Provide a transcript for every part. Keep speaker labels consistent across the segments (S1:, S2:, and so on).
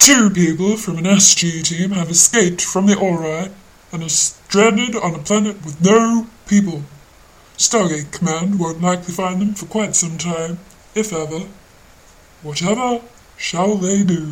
S1: 2 people from an SG team have escaped from the Ori and are stranded on a planet with no people. Stargate Command won't likely find them for quite some time, if ever. Whatever shall they do?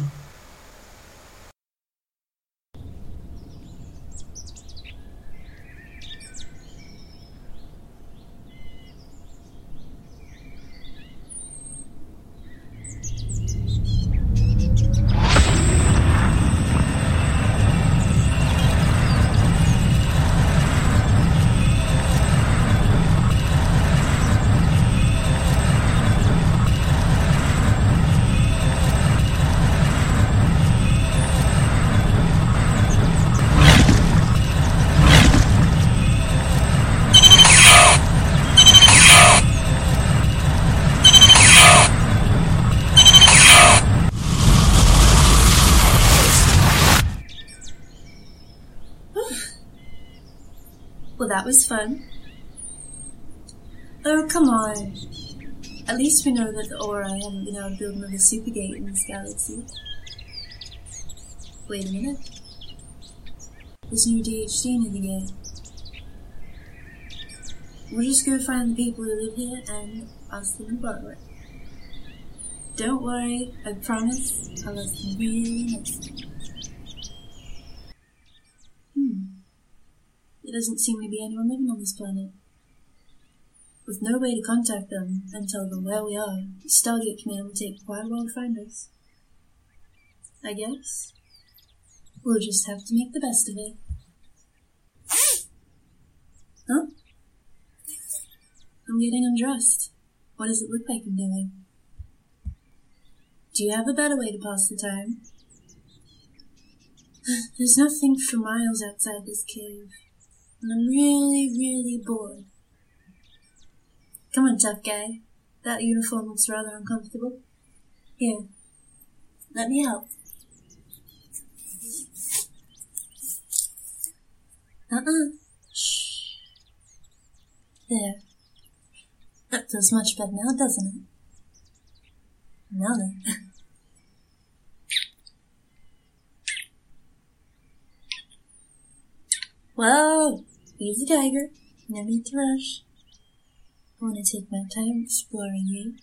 S2: Well, that was fun. Oh, come on. At least we know that the Ori haven't been able to build another supergate in this galaxy. Wait a minute. There's new DHD near the gate. We'll just go find the people who live here and ask them to borrow it. Don't worry, I promise I'll ask them really nicely. There doesn't seem to be anyone living on this planet. With no way to contact them and tell them where we are, Stargate Command will take quite a while to find us. I guess we'll just have to make the best of it. Huh? I'm getting undressed. What does it look like I'm doing? Do you have a better way to pass the time? There's nothing for miles outside this cave. And I'm really bored. Come on, tough guy. That uniform looks rather uncomfortable. Here, let me help. Shh. There. That feels much better now, doesn't it? Now then. Whoa! Easy, tiger. No need to rush. I want to take my time exploring you.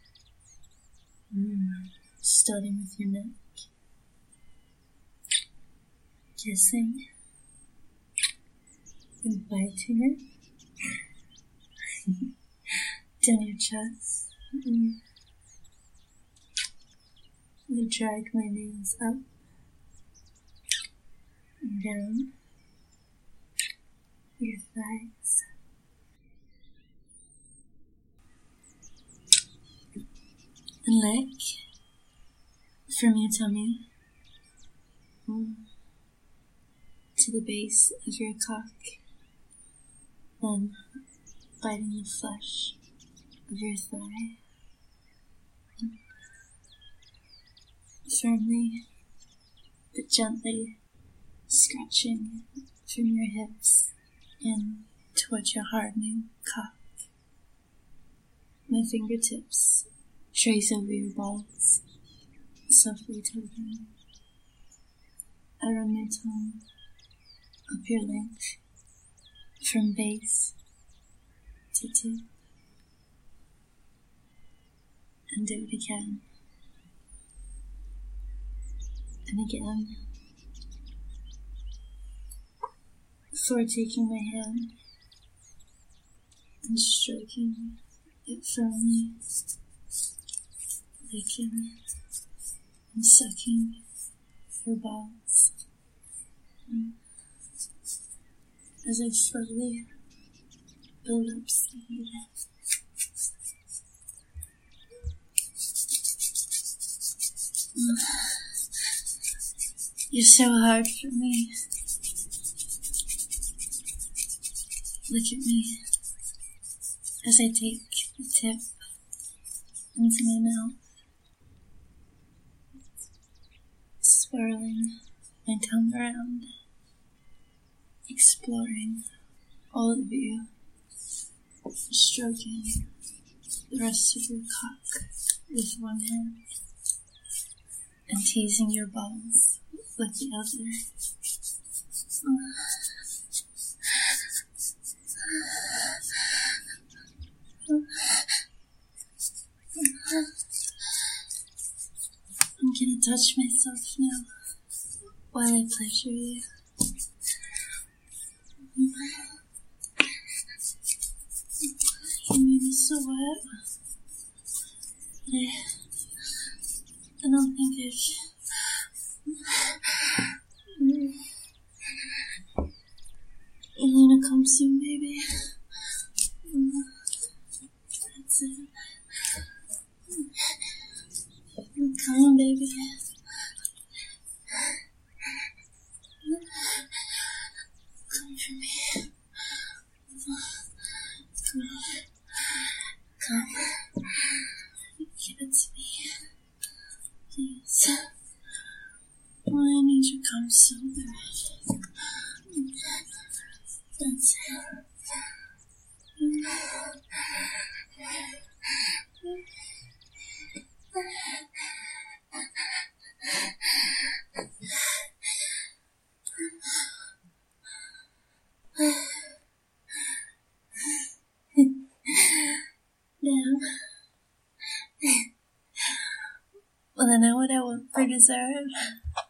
S2: Starting with your neck. Kissing. And biting it. Down your chest. I drag my nails up. And down. Your thighs. And leg from your tummy to the base of your cock, then biting the flesh of your thigh, firmly but gently scratching from your hips in towards your hardening cock. My fingertips trace over your balls, softly tugging. I run my tongue up your length, from base to tip, and do it again, and again, before taking my hand and stroking it firmly, licking and sucking your balls as I slowly build up speed. You're so hard for me. Look at me as I take the tip into my mouth, swirling my tongue around, exploring all of you, stroking the rest of your cock with one hand, and teasing your balls with the other. I'm gonna touch myself now while I pleasure you. You made me so wet. I don't think I can. You're gonna come soon, baby. That's it. Come on, baby. Come for me. Come. Give it to me. Please. Oh, I need you to come so bad. That's it. Damn. Well, I know what I want for dessert.